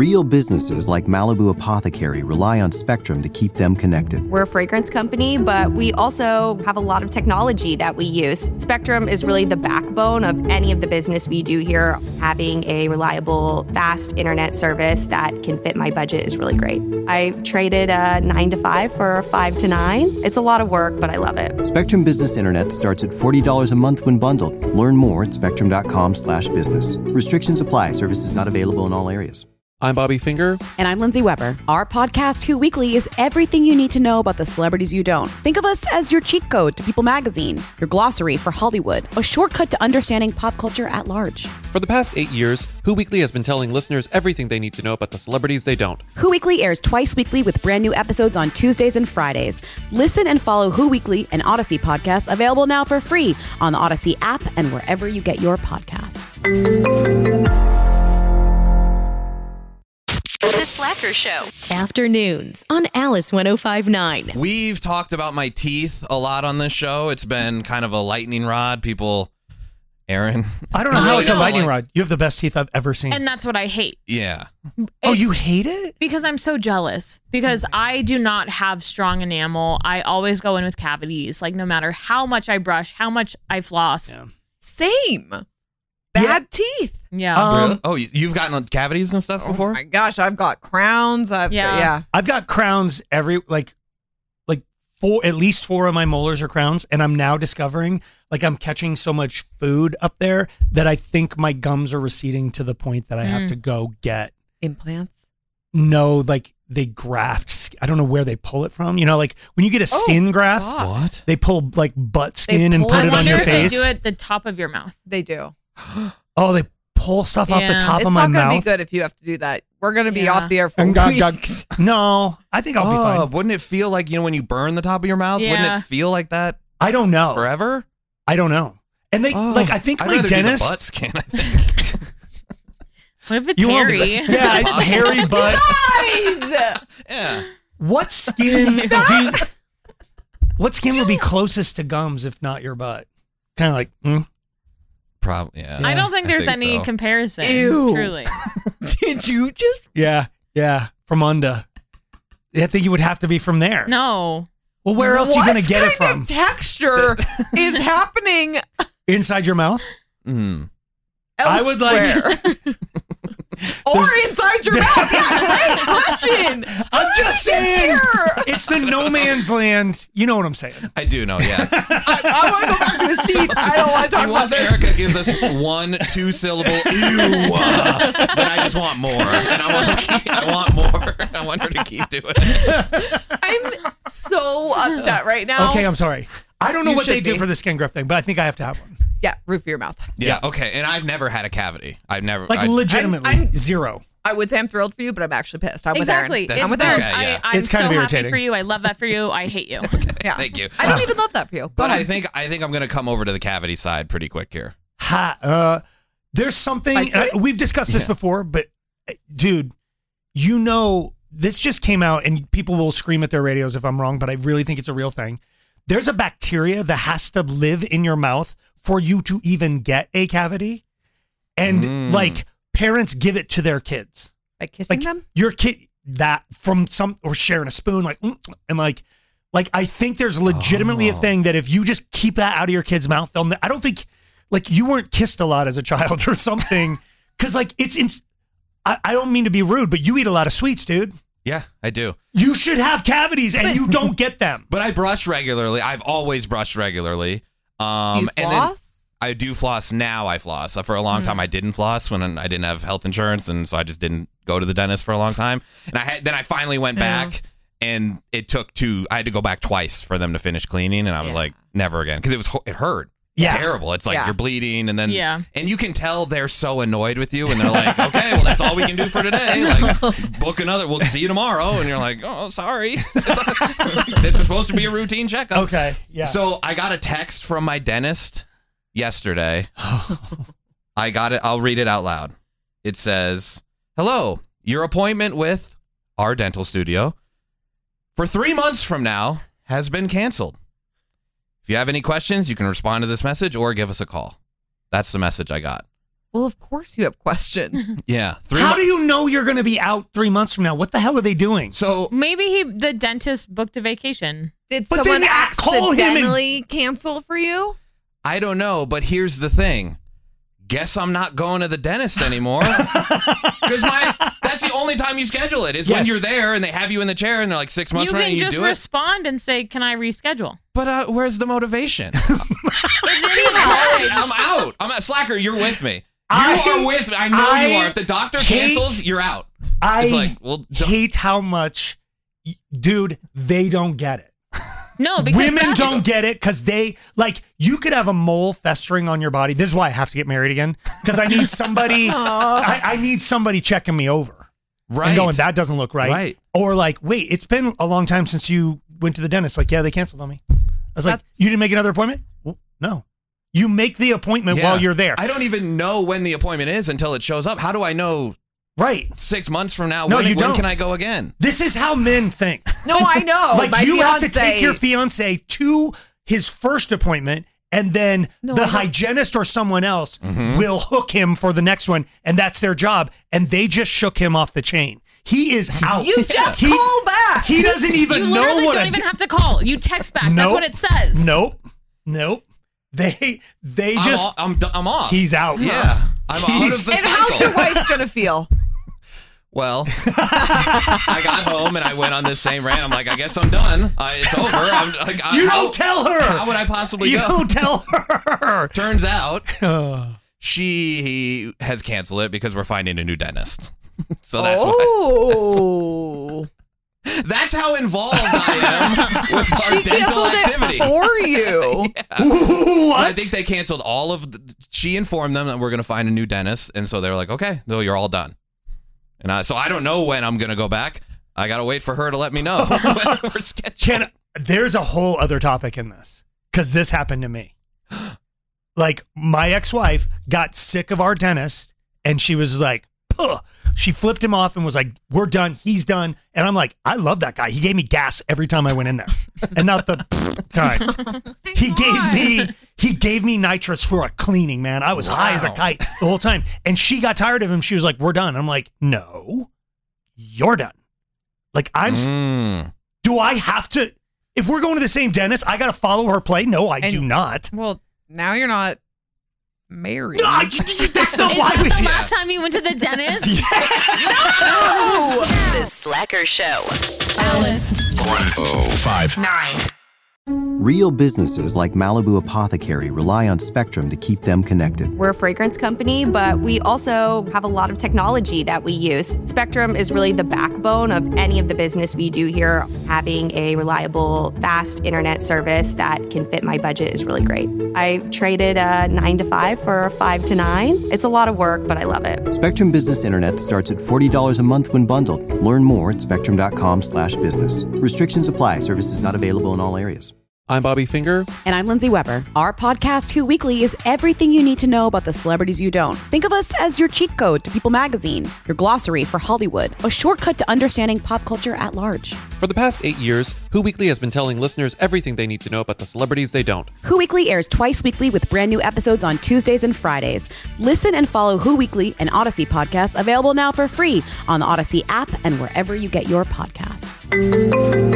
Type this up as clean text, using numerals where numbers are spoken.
Real businesses like Malibu Apothecary rely on Spectrum to keep them connected. We're a fragrance company, but we also have a lot of technology that we use. Spectrum is really the backbone of any of the business we do here. Having a reliable, fast internet service that can fit my budget is really great. I traded a 9 to 5 for a 5 to 9. It's a lot of work, but I love it. Spectrum Business Internet starts at $40 a month when bundled. Learn more at spectrum.com/business. Restrictions apply. Services not available in all areas. I'm Bobby Finger. And I'm Lindsay Weber. Our podcast, Who Weekly, is everything you need to know about the celebrities you don't. Think of us as your cheat code to People Magazine, your glossary for Hollywood, a shortcut to understanding pop culture at large. For the past 8 years, Who Weekly has been telling listeners everything they need to know about the celebrities they don't. Who Weekly airs twice weekly with brand new episodes on Tuesdays and Fridays. Listen and follow Who Weekly, an Odyssey podcast, available now for free on the Odyssey app and wherever you get your podcasts. The Slacker Show. Afternoons on Alice 105.9. We've talked about my teeth a lot on this show. It's been kind of a lightning rod. Aaron. I don't know how it's a lightning rod. You have the best teeth I've ever seen. And that's what I hate. Yeah. Oh, you hate it? Because I'm so jealous. Because I do not have strong enamel. I always go in with cavities. Like, no matter how much I brush, how much I floss. Yeah. Same. Bad teeth. Yeah. Really? Oh, you've gotten cavities and stuff before? Oh my gosh, I've got crowns. I've got crowns at least 4 of my molars are crowns, and I'm now discovering I'm catching so much food up there that I think my gums are receding to the point that I have to go get implants. No, they graft. I don't know where they pull it from. You know, when you get a skin graft, what? They pull butt skin and put it on your face. I wonder if they do it at the top of your mouth. They do. Oh, they pull stuff off the top of my mouth. It's not going to be good if you have to do that. We're going to be off the air for weeks. No, I think I'll be fine. Wouldn't it feel like, when you burn the top of your mouth? Yeah. Wouldn't it feel like that? I don't know. Forever? I don't know. And they, I think my dentist. Do the butt skin, I think. What if it's hairy? Hairy butt. Guys! Yeah. What skin would be closest to gums if not your butt? Kind of Probably, yeah. I don't think there's any comparison. Ew. Truly. Did you just? Yeah. From under. I think you would have to be from there. No. Well, where else are you going to get it from? What kind of texture is happening? Inside your mouth? Mm. I would like... Or inside your mouth. Yeah, great question. I'm just saying. It's the no man's land. You know what I'm saying. I do know, yeah. I want to go back to his teeth. I don't want to talk about once this. Erica gives us 1 2-syllable ew, then I just want more. And I want more. I want her to keep doing it. I'm so upset right now. Okay, I'm sorry. I don't know You what they should do be. for the skin graft thing, but I think I have to have one. Yeah, roof of your mouth. Yeah, okay. And I've never had a cavity. I've never. Legitimately, I'm- zero. I would say I'm thrilled for you, but I'm actually pissed. I'm Exactly. with Aaron. That's I'm with fair. Aaron. Okay, yeah. I'm It's so kind of happy irritating. for you. I love that for you. I hate you. Yeah. Thank you. I don't even love that for you. Go But ahead. I think I'm going to come over to the cavity side pretty quick here. There's something By choice? we've discussed this before, but dude, this just came out, and people will scream at their radios if I'm wrong, but I really think it's a real thing. There's a bacteria that has to live in your mouth for you to even get a cavity, and parents give it to their kids. By kissing them? Your kid that from or sharing a spoon, and I think there's legitimately a thing that if you just keep that out of your kid's mouth, I don't think you weren't kissed a lot as a child or something, because I don't mean to be rude, but you eat a lot of sweets, dude. Yeah, I do. You should have cavities, and you don't get them. But I brush regularly. I've always brushed regularly. You And then floss? I do floss now. I floss. For a long time, I didn't floss when I didn't have health insurance, and so I just didn't go to the dentist for a long time. And then I finally went back, and it took I had to go back twice for them to finish cleaning, and I was like, never again, because it hurt. It's terrible. It's like you're bleeding, and then and you can tell they're so annoyed with you, and they're like, okay, well, that's all we can do for today. Book another. We'll see you tomorrow. And you're like, oh, sorry. This is supposed to be a routine checkup. Okay, yeah. So I got a text from my dentist yesterday. I got it. I'll read it out loud. It says, hello, your appointment with our dental studio for 3 months from now has been canceled. If you have any questions, you can respond to this message or give us a call. That's the message I got. Well, of course you have questions. Yeah. How do you know you're going to be out 3 months from now? What the hell are they doing? So Maybe the dentist booked a vacation. Did But someone then call him and- accidentally cancel for you? I don't know, but here's the thing. Guess I'm not going to the dentist anymore. Because that's the only time you schedule it is when Yes. you're there and they have you in the chair and they're like 6 months You from now can and you just do it. respond and say, "Can I reschedule?" But where's the motivation? It's in the I'm text. out. I'm a slacker. You're with me. You I- are with me. I know you are. If the doctor cancels, you're out. It's like, well, hate how much, dude, they don't get it. No, because Women that's- don't get it because they, like, you could have a mole festering on your body. This is why I have to get married again because I need somebody, I need somebody checking me over. Right. And going, that doesn't look right. Right. Or like, wait, it's been a long time since you went to the dentist. Like, yeah, they canceled on me. I was like, you didn't make another appointment? Well, no. You make the appointment Yeah. while you're there. I don't even know when the appointment is until it shows up. How do I know Right. 6 months from now? No, when you don't. can I go again? This is how men think. No, I know. Like, My you have to fiance- take your fiance to his first appointment, and then the hygienist or someone else will hook him for the next one, and that's their job. And they just shook him off the chain. He is out. You just call back. He doesn't even You know literally what don't even have to call. You text back. That's Nope. what it says. Nope. They just. I'm off. He's out. Yeah. I'm out of He's- the And cycle. how's your wife gonna feel? Well, I got home and I went on this same rant. I'm like, I guess I'm done. It's over. I'm like, You don't tell her. How would I possibly You go? don't tell her. Turns out she has canceled it because we're finding a new dentist. So that's Oh. that's how involved I am with our She dental canceled activity. it for you. So I What? think they canceled all of. She informed them that we're going to find a new dentist, and so they were like, "Okay, no, you're all done." And so I don't know when I'm going to go back. I got to wait for her to let me know when we're scheduled. There's a whole other topic in this because this happened to me. Like, my ex-wife got sick of our dentist, and she was like, "Puh." She flipped him off and was like, "We're done. He's done." And I'm like, I love that guy. He gave me gas every time I went in there, and not the kind. He gave me nitrous for a cleaning, man. I was high as a kite the whole time, and she got tired of him. She was like, "We're done." I'm like, "No, you're done." Like, do I have to? If we're going to the same dentist, I got to follow her play? No, I do not. Well, now you're not married. No, that's not Is why that we. the last time you went to the dentist? The Slacker Show. Alice 1059. Real businesses like Malibu Apothecary rely on Spectrum to keep them connected. We're a fragrance company, but we also have a lot of technology that we use. Spectrum is really the backbone of any of the business we do here. Having a reliable, fast internet service that can fit my budget is really great. I traded a 9 to 5 for a 5 to 9. It's a lot of work, but I love it. Spectrum Business Internet starts at $40 a month when bundled. Learn more at spectrum.com/business. Restrictions apply. Services not available in all areas. I'm Bobby Finger. And I'm Lindsay Weber. Our podcast, Who Weekly, is everything you need to know about the celebrities you don't. Think of us as your cheat code to People magazine, your glossary for Hollywood, a shortcut to understanding pop culture at large. For the past 8 years, Who Weekly has been telling listeners everything they need to know about the celebrities they don't. Who Weekly airs twice weekly with brand new episodes on Tuesdays and Fridays. Listen and follow Who Weekly, an Odyssey podcast available now for free on the Odyssey app and wherever you get your podcasts.